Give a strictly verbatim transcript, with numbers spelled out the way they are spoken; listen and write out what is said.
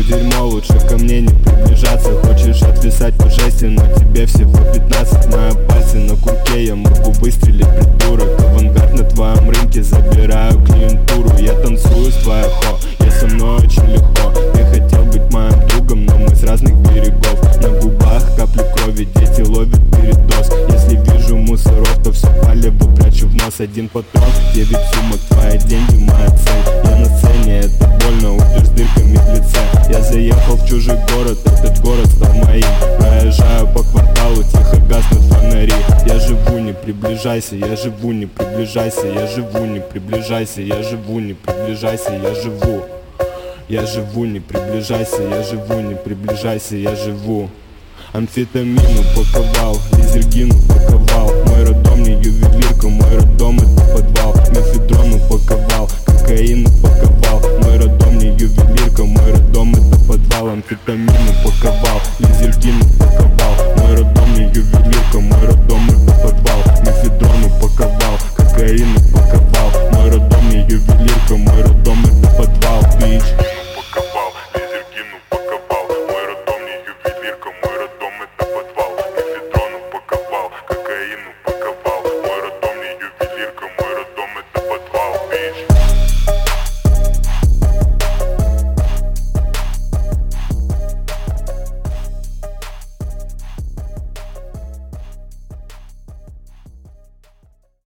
дерьмо, лучше ко мне не приближаться. Хочешь отвисать по жести, но тебе всего пятнадцать. Мои пальцы на курке, я могу выстрелить, придурок. Авангард на твоем рынке, забираю клиентуру. Я танцую с твоей хо, я со мной очень легко. Ты хотел быть моим другом, но мы с разных берегов. На губах капли крови, дети ловят передоз. Если вижу мусоров, то все палево прячу в нос. Один патрон, девять сумок, твои деньги, моя цель. Я на сцене, это больно, умер с дырками в лице. Я заехал в чужой город, этот город стал моим. Проезжаю по кварталу, тихо гаснут фонари. Я живу, не приближайся, я живу, не приближайся. Я живу, не приближайся, я живу, не приближайся, я живу. Я живу, не приближайся, я живу, не приближайся, я живу. Амфетамин упаковал, лизергин упаковал. Мой роддом не ювелирка, мой роддом это подвал. Мефедрон упаковал, кокаин упаковал. Мой роддом не ювелирка, мой роддом это подвал. Амфетамин упаковал, лизергин упаковал. Мой роддом